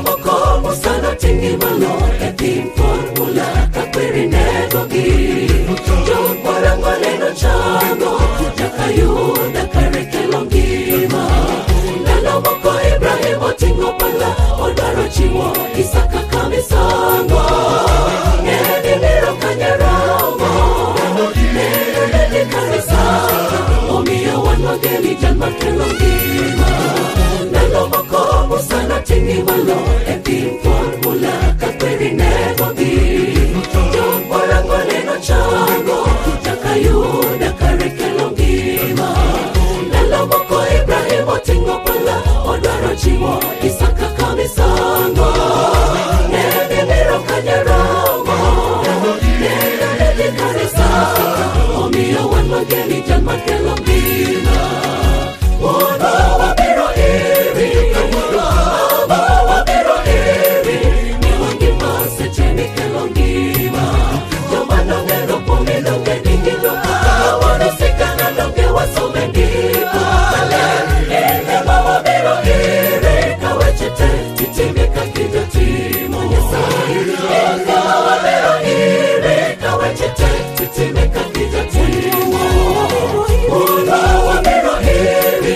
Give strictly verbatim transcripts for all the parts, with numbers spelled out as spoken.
moko musana tingi malo e pim formula kakwiri negogi jo morango leno chango jakayuda karekelo ngima nalo moko Ibrahim otingo pala odaro chiwo Isaka kamisango nedi miro kanyaramo nedi karisa omiyo wanwa geli janma kelo ngima nalo moko musana tingi malo e pim formula kakwiri negogi jo morango leno chango jakayuda karekelo ngima nalo moko Ibrahim otingo pala odaro chiwo Isaka kamisango nedi miro kanyaramo nedi karisa omiyo wanwa geli janma kelo ngima Wono wabiro iri Wono wabiro iri Niwangi mase cheni kelo ngima Jomano ngero pumi donge dingi doka Wono sikana donge wasome ndiko Ine wabiro iri Kawechete titime kakija timo Nyesai Ine wabiro iri Kawechete titime kakija timo Wono wabiro iri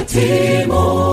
timo